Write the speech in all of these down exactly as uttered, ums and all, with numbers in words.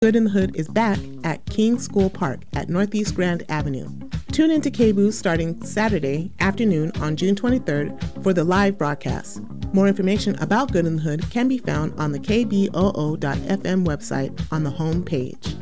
Good in the Hood is back at King School Park at Northeast Grand Avenue. Tune into K B O O starting Saturday afternoon on June twenty-third for the live broadcast. More information about Good in the Hood can be found on the K B O O dot F M website on the home page.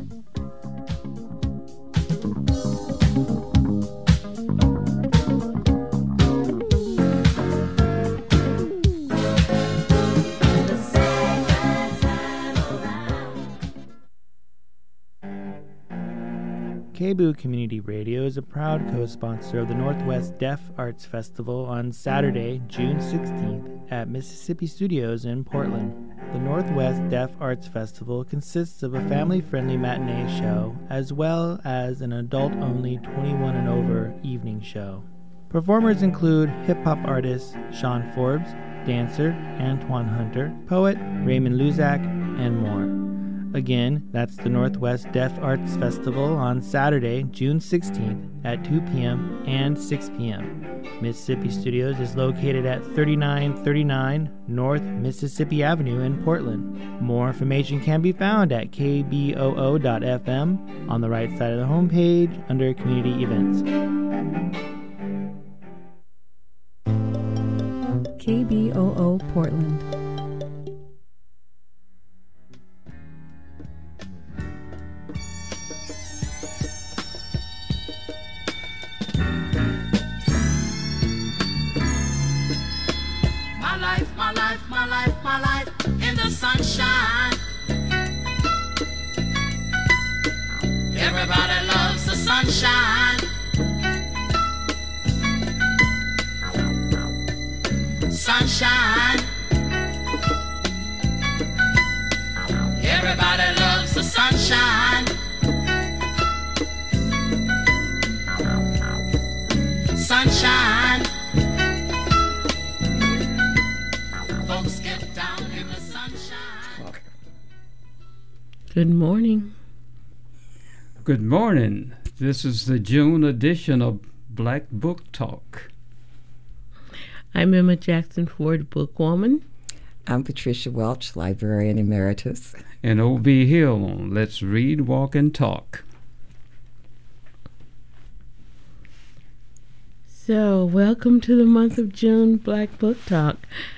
K B O O Community Radio is a proud co-sponsor of the Northwest Deaf Arts Festival on Saturday, June sixteenth at Mississippi Studios in Portland. The Northwest Deaf Arts Festival consists of a family-friendly matinee show as well as an adult-only twenty-one and over evening show. Performers include hip-hop artist Sean Forbes, dancer Antoine Hunter, poet Raymond Luzak, and more. Again, that's the Northwest Deaf Arts Festival on Saturday, June sixteenth at two p.m. and six p.m. Mississippi Studios is located at thirty-nine thirty-nine North Mississippi Avenue in Portland. More information can be found at K B O O dot F M on the right side of the homepage under Community Events. K B O O Portland. Sunshine. Everybody loves the sunshine. Sunshine. Everybody loves the sunshine. Sunshine. Folks get down in the sunshine. Good morning. Good morning. This is the June edition of Black Book Talk. I'm Emma Jackson Ford, bookwoman. I'm Patricia Welch, librarian emeritus. And O B Hill on Let's Read, Walk, and Talk. So, welcome to the month of June Black Book Talk.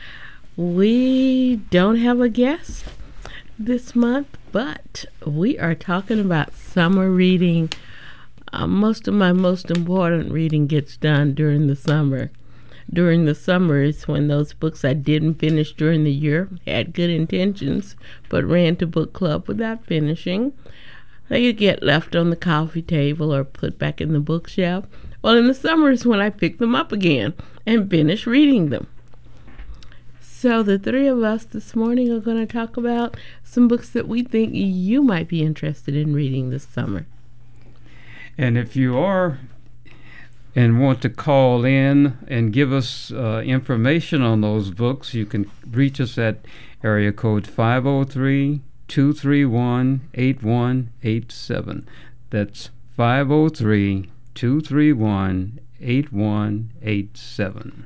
We don't have a guest this month, but we are talking about summer reading. Uh, most of my most important reading gets done during the summer. During the summer is when those books I didn't finish during the year, had good intentions, but ran to book club without finishing, they get left on the coffee table or put back in the bookshelf. Well, in the summer is when I pick them up again and finish reading them. So the three of us this morning are going to talk about some books that we think you might be interested in reading this summer. And if you are and want to call in and give us uh, information on those books, you can reach us at area code five oh three, two three one, eight one eight seven. That's five oh three, two three one, eight one eight seven.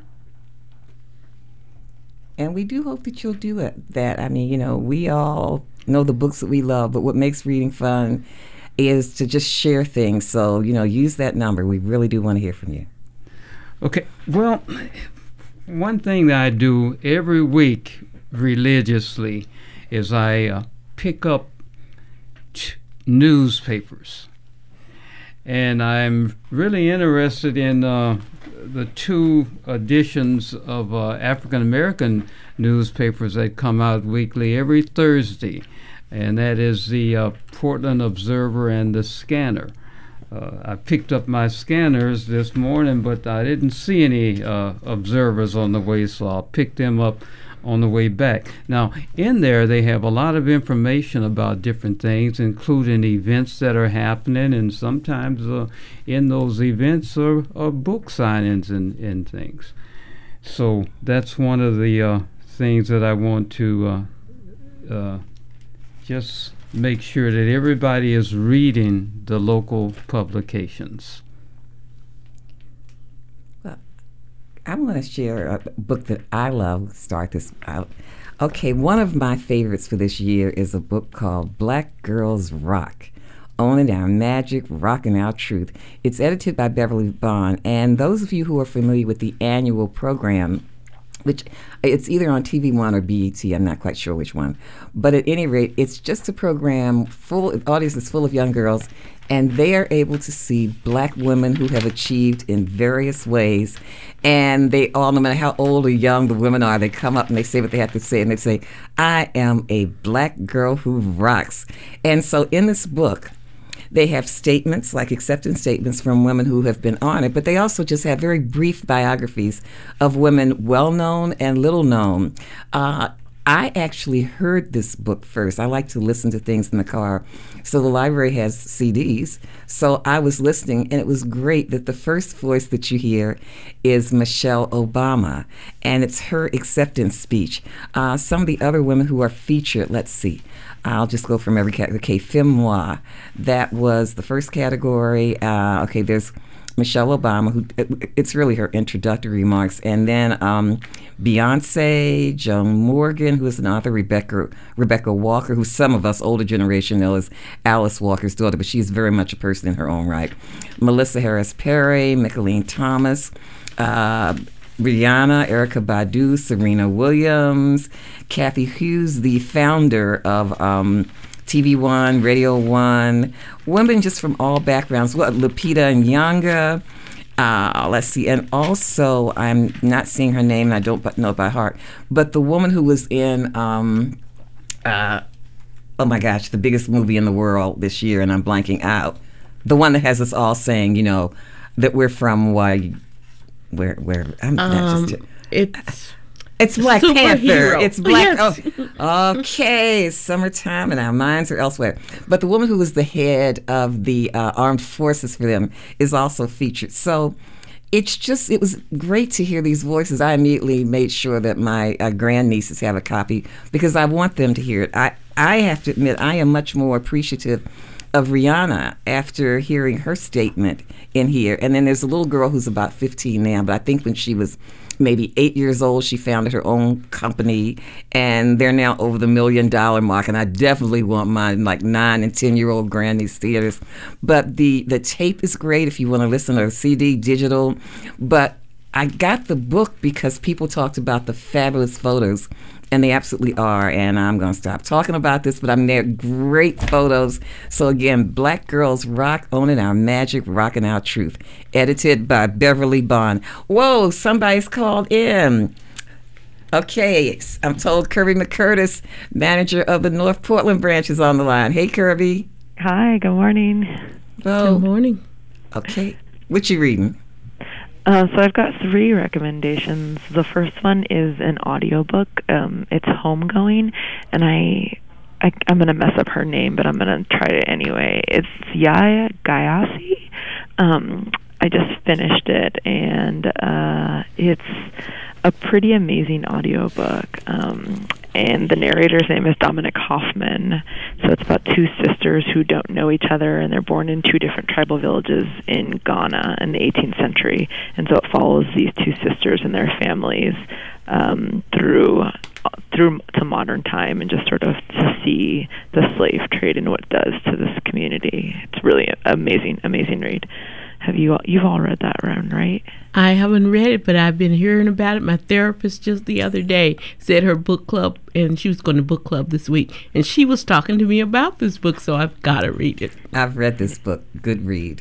And we do hope that you'll do it. That, I mean, you know, we all know the books that we love, but what makes reading fun is to just share things. So, you know, use that number. We really do want to hear from you. Okay. Well, one thing that I do every week religiously is I uh, pick up t- newspapers. And I'm really interested in uh, the two editions of uh, African American newspapers that come out weekly every Thursday, and that is the uh, Portland Observer and the Scanner. Uh, I picked up my scanners this morning, but I didn't see any uh, observers on the way, so I'll pick them up on the way back. Now, in there, they have a lot of information about different things, including events that are happening, and sometimes uh, in those events are, are book signings and, and things. So that's one of the uh, things that I want to uh, uh, just make sure that everybody is reading the local publications. I'm going to share a book that I love. Start this out. Okay, one of my favorites for this year is a book called Black Girls Rock, Owning Our Magic, Rocking Our Truth. It's edited by Beverly Bond, and those of you who are familiar with the annual program, which it's either on T V One or B E T, I'm not quite sure which one, but at any rate, it's just a program full, the audience is full of young girls, and they are able to see black women who have achieved in various ways. And they all, no matter how old or young the women are, they come up and they say what they have to say. And they say, I am a black girl who rocks. And so in this book, they have statements, like acceptance statements from women who have been honored, but they also just have very brief biographies of women well-known and little-known. Uh, I actually heard this book first. I like to listen to things in the car. So the library has C Ds. So I was listening, and it was great that the first voice that you hear is Michelle Obama, and it's her acceptance speech. Uh, some of the other women who are featured, let's see. I'll just go from every category. Okay, Femme Noir. That was the first category. Uh, okay, there's Michelle Obama, who it, it's really her introductory remarks, and then um, Beyonce, Joan Morgan, who is an author, Rebecca Rebecca Walker, who some of us older generation know as Alice Walker's daughter, but she's very much a person in her own right. Melissa Harris Perry, Micheline Thomas, uh, Rihanna, Erykah Badu, Serena Williams, Kathy Hughes, the founder of Um, T V One, Radio One, women just from all backgrounds. Well, Lupita Nyong'o, uh, let's see, and also I'm not seeing her name, and I don't know it by heart, but the woman who was in, um, uh, oh my gosh, the biggest movie in the world this year, and I'm blanking out, the one that has us all saying, you know, that we're from, why, where, where, I'm Um, not just. it's It's Black Superhero. Panther. It's Black. Yes. Oh, okay, it's summertime and our minds are elsewhere. But the woman who was the head of the uh, armed forces for them is also featured. So it's just, it was great to hear these voices. I immediately made sure that my uh, grandnieces have a copy because I want them to hear it. I, I have to admit, I am much more appreciative of Rihanna after hearing her statement in here. And then there's a little girl who's about fifteen now, but I think when she was maybe eight years old, she founded her own company, and they're now over the million dollar mark. And I definitely want my like nine and ten year old grannies theaters. But the the tape is great if you want to listen, or C D, digital. But I got the book because people talked about the fabulous photos, and they absolutely are. And I'm going to stop talking about this, but I'm there. Great photos. So again, Black Girls Rock, Owning Our Magic, Rocking Our Truth. Edited by Beverly Bond. Whoa, somebody's called in. Okay, I'm told Kirby McCurtis, manager of the North Portland branch, is on the line. Hey, Kirby. Hi, good morning. Oh, Good morning. okay. What you reading? Uh, so I've got three recommendations. The first one is an audiobook. Um, it's Homegoing, and I, I, I'm going to mess up her name, but I'm going to try it anyway. It's Yaya Gayasi. Um, I just finished it, and uh, it's a pretty amazing audiobook. Um, and the narrator's name is Dominic Hoffman. So it's about two sisters who don't know each other, and they're born in two different tribal villages in Ghana in the eighteenth century. And so it follows these two sisters and their families um, through through to modern time, and just sort of to see the slave trade and what it does to this community. It's really an amazing, amazing read. Have you all, you've all read that one, right? I haven't read it, but I've been hearing about it. My therapist just the other day said her book club, and she was going to book club this week, and she was talking to me about this book, so I've got to read it. I've read this book. Good read.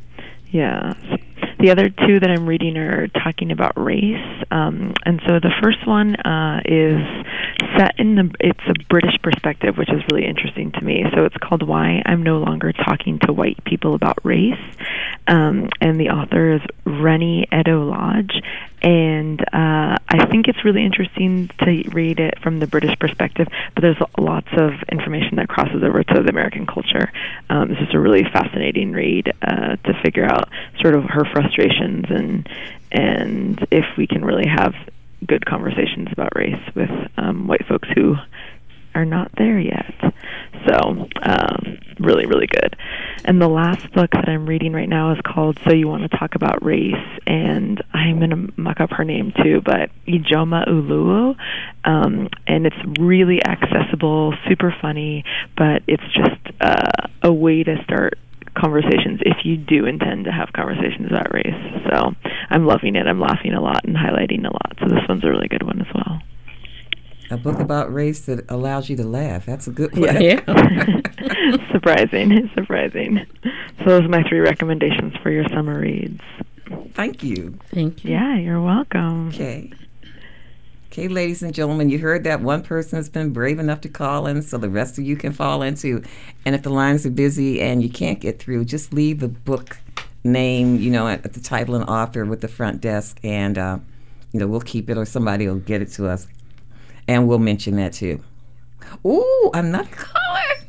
Yeah. The other two that I'm reading are talking about race. Um, and so the first one uh, is set in the, it's a British perspective, which is really interesting to me. So it's called Why I'm No Longer Talking to White People About Race. Um, and the author is Rennie Edo-Lodge. And uh, I think it's really interesting to read it from the British perspective, but there's lots of information that crosses over to the American culture. Um, it's just a really fascinating read uh, to figure out sort of her frustrations and and if we can really have good conversations about race with um, white folks who are not there yet. So um, really, really good. and the last book that I'm reading right now is called So You Want to Talk About Race, and I'm going to muck up her name too, but Ijoma Uluo, um, and it's really accessible, super funny, but it's just uh, a way to start conversations if you do intend to have conversations about race. So I'm loving it. I'm laughing a lot and highlighting a lot. So this one's a really good one as well. A book about race that allows you to laugh. That's a good one. Yeah. Surprising. Surprising. So those are my three recommendations for your summer reads. Thank you. Thank you. Yeah, you're welcome. Okay. Okay, ladies and gentlemen, you heard that one person has been brave enough to call in, so the rest of you can fall in too. And if the lines are busy and you can't get through, just leave the book name, you know, at, at the title and author with the front desk, and, uh, you know, we'll keep it or somebody will get it to us. And we'll mention that too. Ooh, another caller.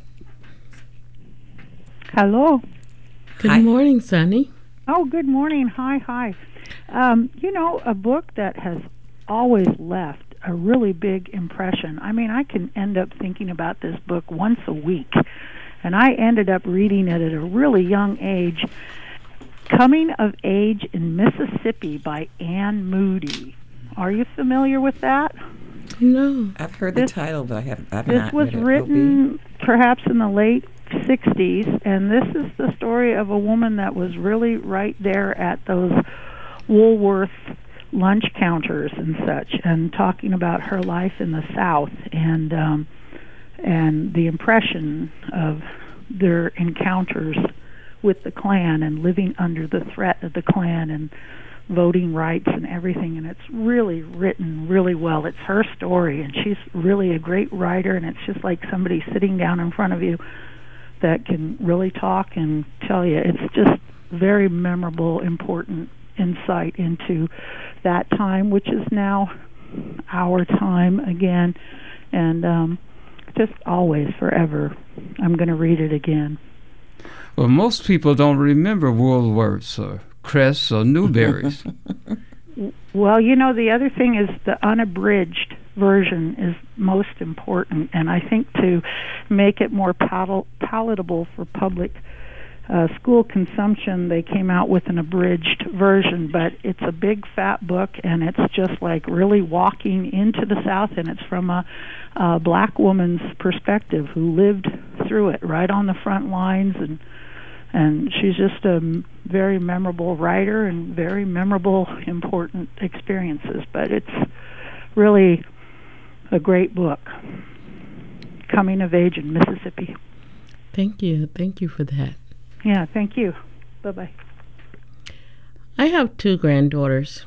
Hello. Good Hi. morning, Sonny. Oh, good morning. Hi, hi. Um, you know, a book that has always left a really big impression. I mean, I can end up thinking about this book once a week. And I ended up reading it at a really young age. Coming of Age in Mississippi by Anne Moody. Are you familiar with that? No. I've heard This- the title, but I have I've This not was read it. written perhaps in the late sixties, and this is the story of a woman that was really right there at those Woolworth lunch counters and such, and talking about her life in the South, and um, and the impression of their encounters with the Klan and living under the threat of the Klan and voting rights and everything. And it's really written really well. It's her story, and she's really a great writer, and it's just like somebody sitting down in front of you that can really talk and tell you. It's just very memorable, important insight into that time, which is now our time again, and um, just always, forever. I'm going to read it again. Well, most people don't remember Woolworths or Crest or Newberries. Well, you know, the other thing is the unabridged version is most important, and I think to make it more pal- palatable for public uh, school consumption, they came out with an abridged version, but it's a big fat book, and it's just like really walking into the South, and it's from a, a black woman's perspective who lived through it right on the front lines, and and she's just a very memorable writer and very memorable, important experiences. But it's really a great book, Coming of Age in Mississippi. Thank you. Thank you for that. Yeah, thank you. Bye-bye. I have two granddaughters,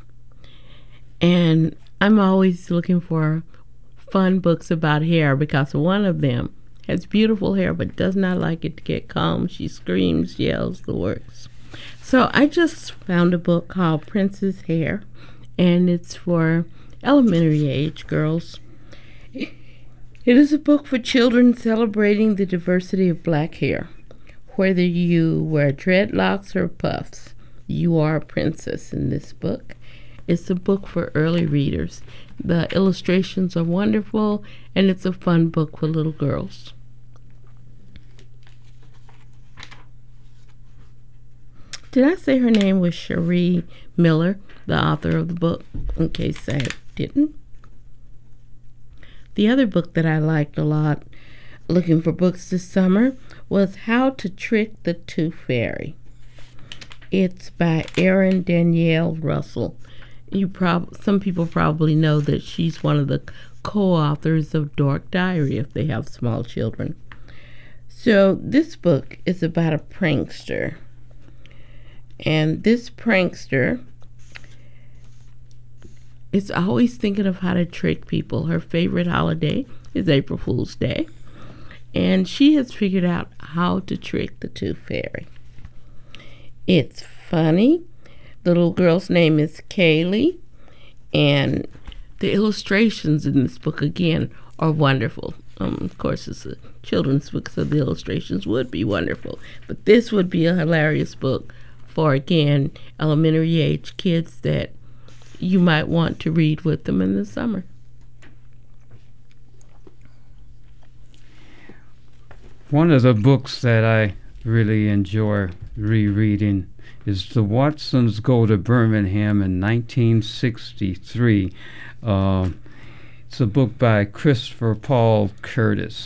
and I'm always looking for fun books about hair because one of them has beautiful hair but does not like it to get combed. She screams, yells, the works. So I just found a book called Princess Hair, and it's for elementary age girls. It is a book for children celebrating the diversity of black hair. Whether you wear dreadlocks or puffs, you are a princess in this book. It's a book for early readers. The illustrations are wonderful, and it's a fun book for little girls. Did I say her name was Cherie Miller, the author of the book, in case I didn't? The other book that I liked a lot, looking for books this summer, was How to Trick the Tooth Fairy. It's by Erin Danielle Russell. You prob- some people probably know that she's one of the co-authors of Dark Diary if they have small children. So this book is about a prankster. And this prankster is always thinking of how to trick people. Her favorite holiday is April Fool's Day. And she has figured out how to trick the Tooth Fairy. It's funny. The little girl's name is Kaylee. And the illustrations in this book, again, are wonderful. Um, of course, it's a children's book, so the illustrations would be wonderful. But this would be a hilarious book for, again, elementary age kids that you might want to read with them in the summer. One of the books that I really enjoy rereading is The Watsons Go to Birmingham in nineteen sixty-three. Uh, it's a book by Christopher Paul Curtis.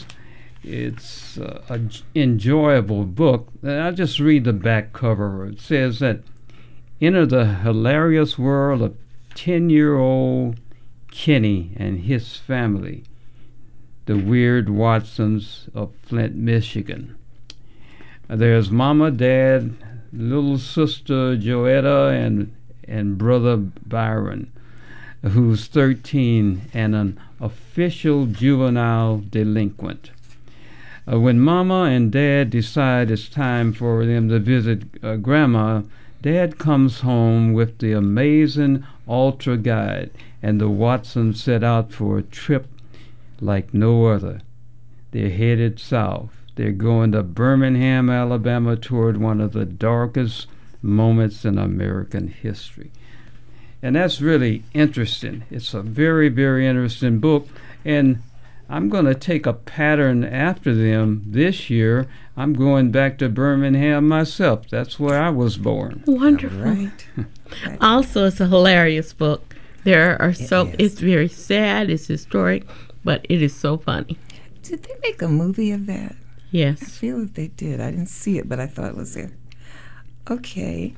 It's uh, an enjoyable book. I'll just read the back cover. It says that enter the hilarious world of ten-year-old Kenny and his family, the Weird Watsons of Flint, Michigan. There's Mama, Dad, little sister Joetta, and and brother Byron, who's thirteen and an official juvenile delinquent. Uh, when Mama and Dad decide it's time for them to visit uh, Grandma, Dad comes home with the amazing Ultra Guide, and the Watsons set out for a trip like no other. They're headed south. They're going to Birmingham, Alabama, toward one of the darkest moments in American history. And that's really interesting. It's a very, very interesting book. And I'm going to take a pattern after them this year. I'm going back to Birmingham myself. That's where I was born. Wonderful. Right. Also, it's a hilarious book. There are It so is. it's very sad, it's historic, but it is so funny. Did they make a movie of that? I Yes. feel that they did. I didn't see it, but I thought it was there. Okay.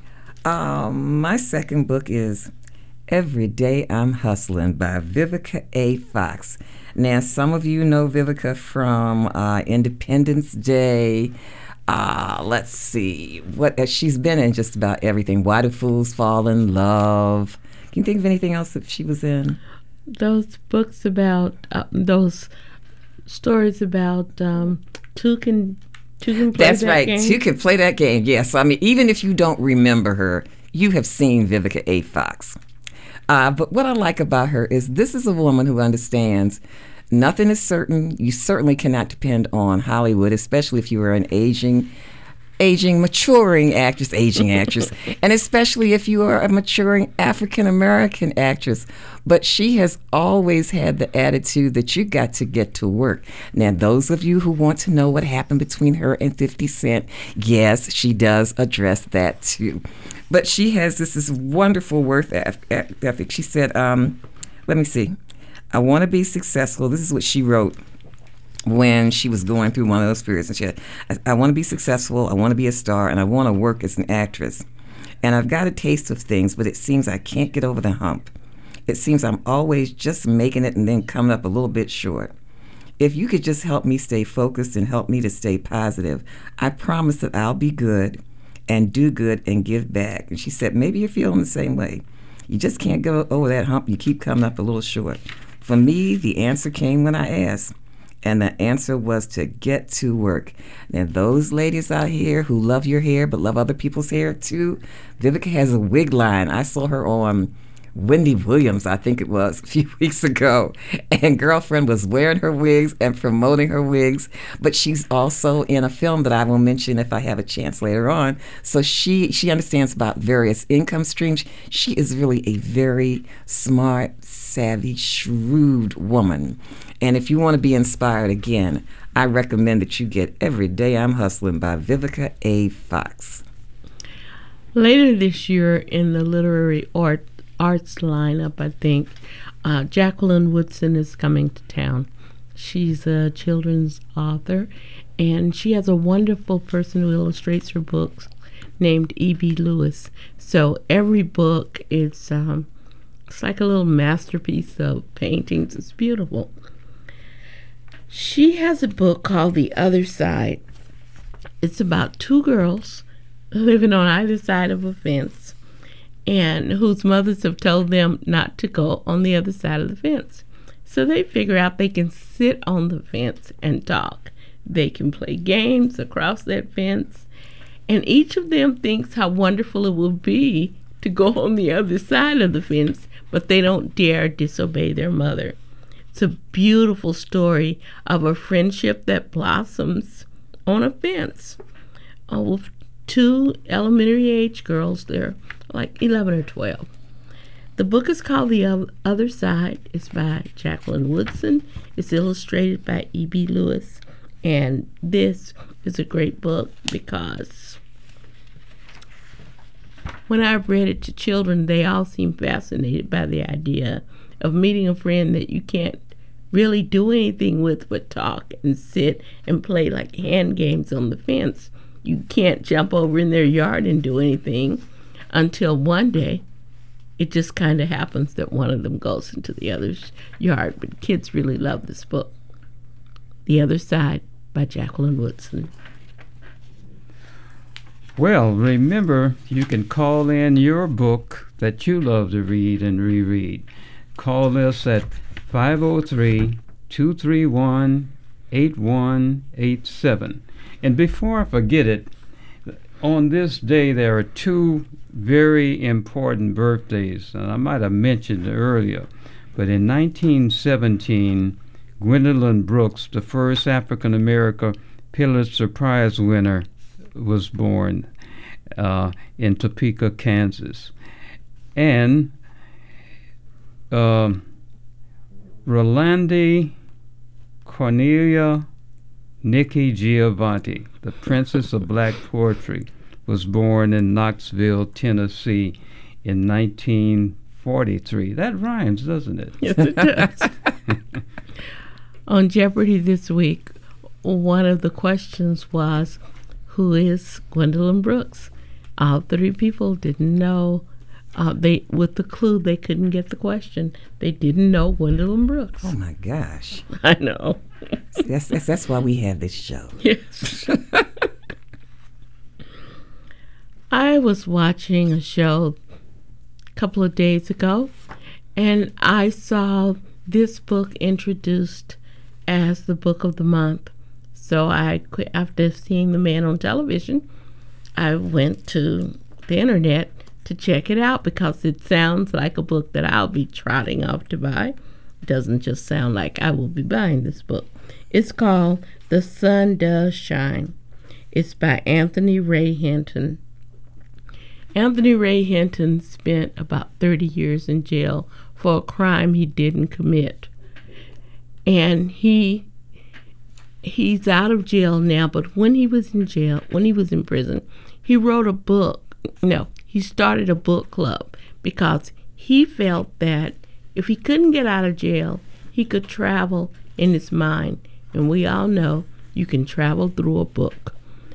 Um, my second book is Every Day I'm Hustling by Vivica A. Fox. Now, some of you know Vivica from uh, Independence Day. Uh, let's see. What uh, she's been in just about everything. Why Do Fools Fall in Love? Can you think of anything else that she was in? Those books about, uh, those stories about um, two can, two can play That's that right. game. You can play that game. Yes. I mean, even if you don't remember her, you have seen Vivica A. Fox. Uh, but what I like about her is this is a woman who understands nothing is certain. You certainly cannot depend on Hollywood, especially if you are an aging, aging, maturing actress, aging actress, and especially if you are a maturing African American actress. But she has always had the attitude that you got to get to work. Now, those of you who want to know what happened between her and fifty Cent, yes, she does address that too. But she has this, this wonderful work ethic. She said, um, let me see. I want to be successful. This is what she wrote when she was going through one of those periods. And she said, I, I want to be successful, I want to be a star, and I want to work as an actress. And I've got a taste of things, but it seems I can't get over the hump. It seems I'm always just making it and then coming up a little bit short. If you could just help me stay focused and help me to stay positive, I promise that I'll be good and do good and give back. And she said, maybe you're feeling the same way. You just can't go over that hump. You keep coming up a little short. For me, the answer came when I asked, and the answer was to get to work. Now, those ladies out here who love your hair but love other people's hair too, Vivica has a wig line. I saw her on Wendy Williams, I think it was, a few weeks ago. And Girlfriend was wearing her wigs and promoting her wigs. But she's also in a film that I will mention if I have a chance later on. So she, she understands about various income streams. She is really a very smart, savvy, shrewd woman. And if you want to be inspired again, I recommend that you get Every Day I'm Hustling by Vivica A. Fox. Later this year in the literary art arts lineup, I think, uh, Jacqueline Woodson is coming to town. She's a children's author, and she has a wonderful person who illustrates her books named E B. Lewis. So every book is um, it's like a little masterpiece of paintings. It's beautiful. She has a book called The Other Side. It's about two girls living on either side of a fence, and whose mothers have told them not to go on the other side of the fence. So they figure out they can sit on the fence and talk. They can play games across that fence, and each of them thinks how wonderful it will be to go on the other side of the fence, but they don't dare disobey their mother. It's a beautiful story of a friendship that blossoms on a fence. Oh, with two elementary age girls, they're like eleven or twelve. The book is called The Other Side. It's by Jacqueline Woodson. It's illustrated by E B. Lewis. And this is a great book because when I've read it to children, they all seem fascinated by the idea of meeting a friend that you can't really do anything with but talk and sit and play like hand games on the fence. You can't jump over in their yard and do anything until one day it just kind of happens that one of them goes into the other's yard. But kids really love this book. The Other Side by Jacqueline Woodson. Well, remember, you can call in your book that you love to read and reread. Call us at five oh three, two three one, eight one eight seven. And before I forget it, on this day there are two very important birthdays, and I might have mentioned it earlier, but in nineteen seventeen, Gwendolyn Brooks, the first African-American Pulitzer Prize winner, was born uh, in Topeka, Kansas. And uh, Rolandi Cornelia Nikki Giovanni, the Princess of Black Poetry, was born in Knoxville, Tennessee in nineteen forty-three. That rhymes, doesn't it? Yes, it does. On Jeopardy this week, one of the questions was, who is Gwendolyn Brooks? All three people didn't know. Uh, they with the clue, they couldn't get the question. They didn't know Gwendolyn Brooks. Oh, my gosh. I know. That's, that's, that's why we have this show. Yes. I was watching a show a couple of days ago, and I saw this book introduced as the book of the month. So I, after seeing the man on television, I went to the internet to check it out because it sounds like a book that I'll be trotting off to buy. It doesn't just sound like I will be buying this book. It's called The Sun Does Shine. It's by Anthony Ray Hinton. Anthony Ray Hinton spent about thirty years in jail for a crime he didn't commit. And he he's out of jail now, but when he was in jail, when he was in prison, he wrote a book. No, he started a book club because he felt that if he couldn't get out of jail, he could travel in his mind. And we all know you can travel through a book.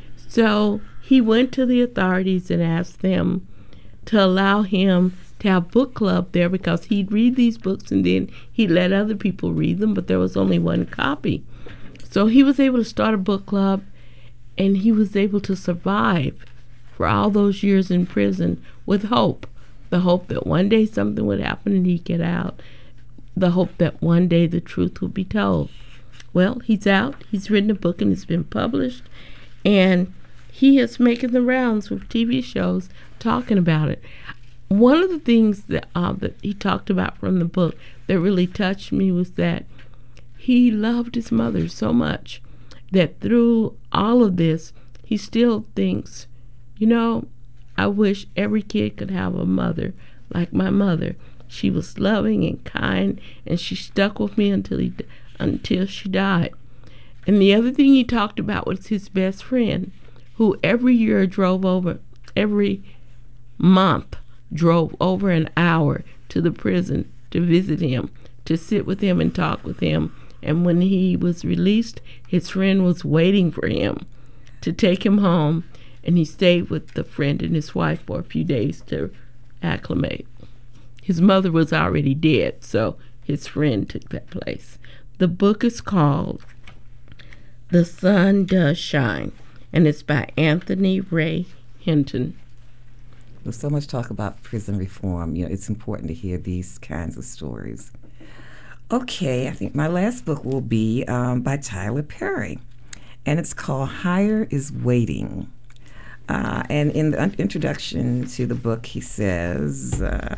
So he went to the authorities and asked them to allow him to have book club there because he'd read these books and then he'd let other people read them, but there was only one copy. So he was able to start a book club, and he was able to survive for all those years in prison with hope. The hope that one day something would happen and he'd get out. The hope that one day the truth would be told. Well, he's out. He's written a book and it's been published. And he is making the rounds with T V shows talking about it. One of the things that, uh, that he talked about from the book that really touched me was that he loved his mother so much that through all of this, he still thinks, you know, I wish every kid could have a mother like my mother. She was loving and kind, and she stuck with me until he, until she died. And the other thing he talked about was his best friend, who every year drove over, every month drove over an hour to the prison to visit him, to sit with him and talk with him. And when he was released, his friend was waiting for him to take him home, and he stayed with the friend and his wife for a few days to acclimate. His mother was already dead, so his friend took that place. The book is called The Sun Does Shine, and it's by Anthony Ray Hinton. There's so much talk about prison reform. You know, it's important to hear these kinds of stories. Okay, I think my last book will be um, by Tyler Perry, and it's called Higher is Waiting. Uh, and in the un- introduction to the book, he says,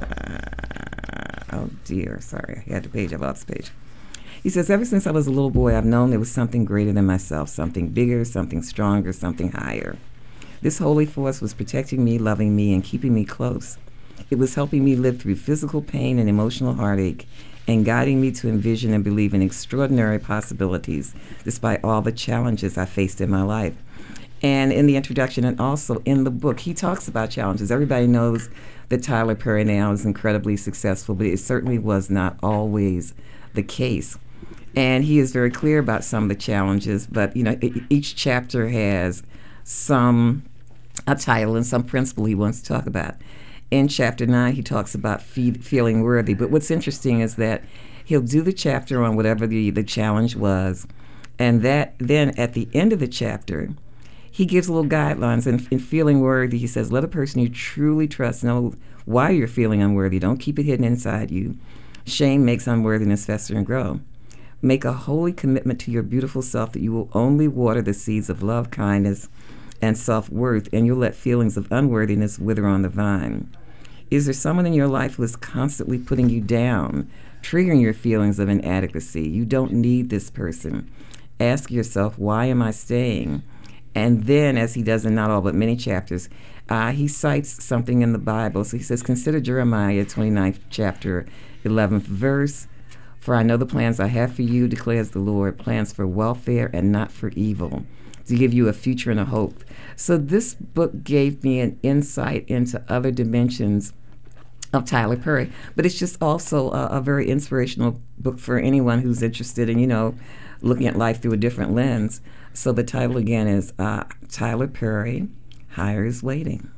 uh, oh dear, sorry, I had the page, I lost the page. He says, ever since I was a little boy, I've known there was something greater than myself, something bigger, something stronger, something higher. This holy force was protecting me, loving me, and keeping me close. It was helping me live through physical pain and emotional heartache, and guiding me to envision and believe in extraordinary possibilities despite all the challenges I faced in my life. And in the introduction and also in the book, he talks about challenges. Everybody knows that Tyler Perry now is incredibly successful, but it certainly was not always the case. And he is very clear about some of the challenges, but you know, e- each chapter has some a title and some principle he wants to talk about. In chapter nine, he talks about fe- feeling worthy. But what's interesting is that he'll do the chapter on whatever the, the challenge was, and that then at the end of the chapter, he gives little guidelines. And in feeling worthy, he says, let a person you truly trust know why you're feeling unworthy. Don't keep it hidden inside you. Shame makes unworthiness fester and grow. Make a holy commitment to your beautiful self that you will only water the seeds of love, kindness, and self-worth, and you'll let feelings of unworthiness wither on the vine. Is there someone in your life who is constantly putting you down, triggering your feelings of inadequacy? You don't need this person. Ask yourself, why am I staying? And then, as he does in not all but many chapters, uh, he cites something in the Bible. So he says, consider Jeremiah twenty-ninth chapter, eleventh verse. For I know the plans I have for you, declares the Lord, plans for welfare and not for evil, to give you a future and a hope. So this book gave me an insight into other dimensions of Tyler Perry. But it's just also a, a very inspirational book for anyone who's interested in, you know, looking at life through a different lens. So the title again is uh, Tyler Perry, Higher is Waiting.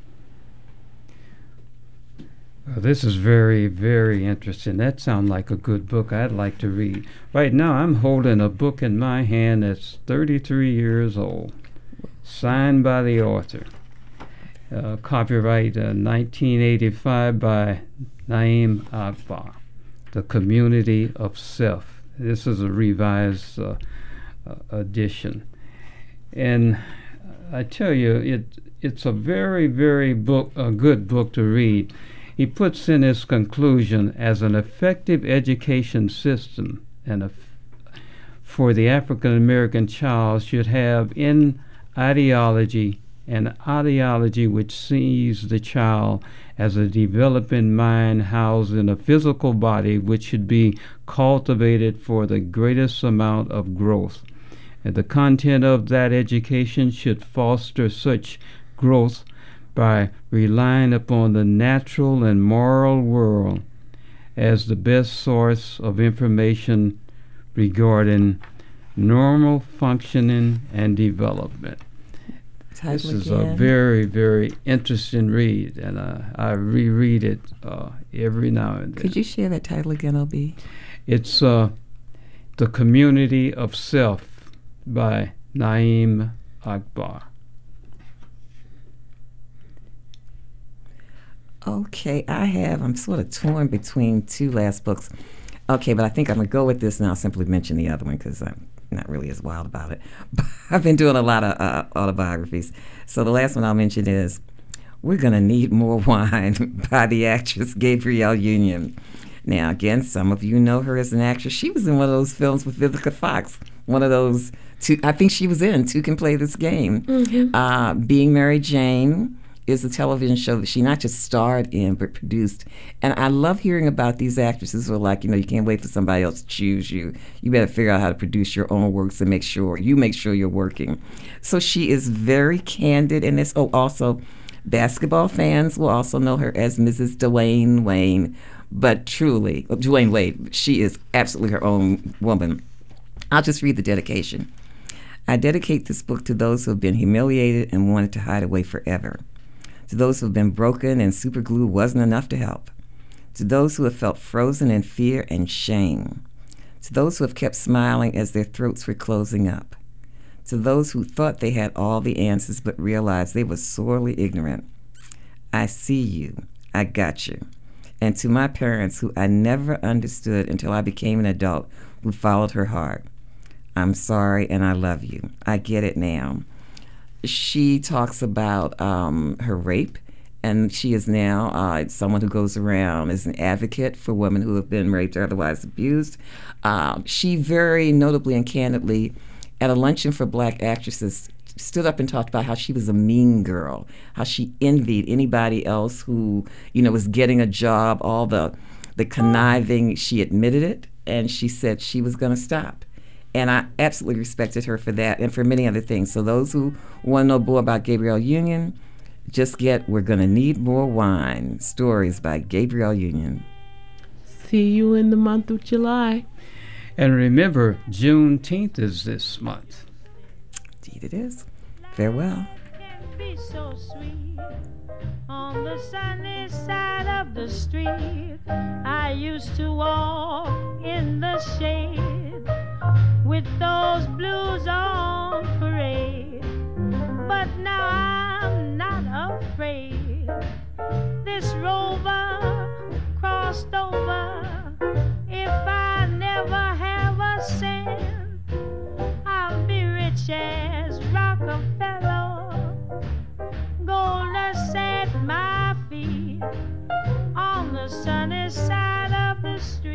Uh, this is very, very interesting. That sounds like a good book I'd like to read. Right now, I'm holding a book in my hand that's thirty-three years old, signed by the author. Uh, copyright uh, nineteen eighty-five by Naim Akbar, The Community of Self. This is a revised uh, uh, edition. And I tell you, it it's a very, very book, a good book to read. He puts in his conclusion, as an effective education system and a f- for the African American child should have in ideology an ideology which sees the child as a developing mind housed in a physical body which should be cultivated for the greatest amount of growth. And the content of that education should foster such growth by relying upon the natural and moral world as the best source of information regarding normal functioning and development. Title this is again. A very, very interesting read, and uh, I reread it uh, every now and then. Could you share that title again, O B? It's uh, The Community of Self by Naim Akbar. Okay, I have, I'm sort of torn between two last books. Okay, but I think I'm going to go with this now. I'll simply mention the other one because I'm not really as wild about it. But I've been doing a lot of uh, autobiographies. So the last one I'll mention is We're Gonna Need More Wine by the actress Gabrielle Union. Now, again, some of you know her as an actress. She was in one of those films with Vivica Fox. One of those, two, I think she was in Two Can Play This Game. Mm-hmm. Uh, Being Mary Jane is a television show that she not just starred in, but produced. And I love hearing about these actresses who are like, you know, you can't wait for somebody else to choose you. You better figure out how to produce your own works and make sure, you make sure you're working. So she is very candid in this. Oh, also, basketball fans will also know her as Missus Dwayne Wayne. But truly, Dwayne Wade, she is absolutely her own woman. I'll just read the dedication. I dedicate this book to those who have been humiliated and wanted to hide away forever. To those who have been broken and super glue wasn't enough to help. To those who have felt frozen in fear and shame. To those who have kept smiling as their throats were closing up. To those who thought they had all the answers but realized they were sorely ignorant. I see you. I got you. And to my parents who I never understood until I became an adult who followed her heart. I'm sorry and I love you. I get it now. She talks about um, her rape, and she is now uh, someone who goes around as an advocate for women who have been raped or otherwise abused. Uh, she very notably and candidly, at a luncheon for black actresses, stood up and talked about how she was a mean girl, how she envied anybody else who, you know, was getting a job, all the, the conniving. She admitted it, and she said she was going to stop. And I absolutely respected her for that and for many other things. So those who want to know more about Gabrielle Union, just get We're Gonna Need More Wine, Stories by Gabrielle Union. See you in the month of July. And remember, Juneteenth is this month. Indeed it is. Farewell. Be so sweet on the sunny side of the street. I used to walk in the shade with those blues on parade, but now I'm not afraid. This rover crossed over. If I never have a cent, I'll be rich as Rockefeller. Gold at my feet on the sunny side of the street.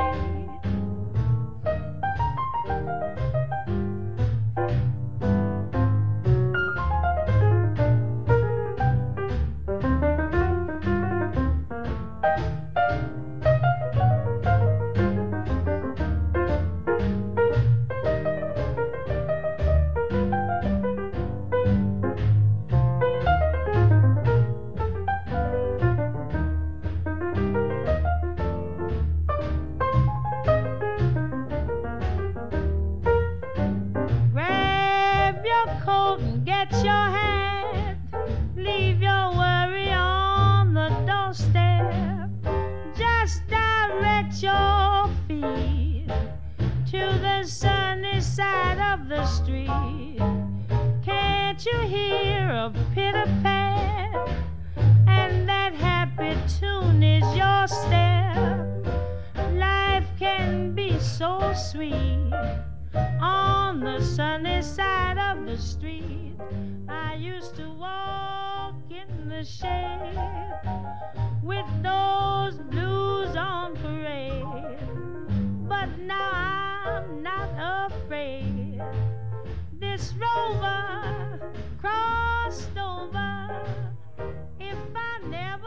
Your feet to the sunny side of the street. Can't you hear a pitter-pat? And that happy tune is your step. Life can be so sweet on the sunny side of the street. I used to walk in the shade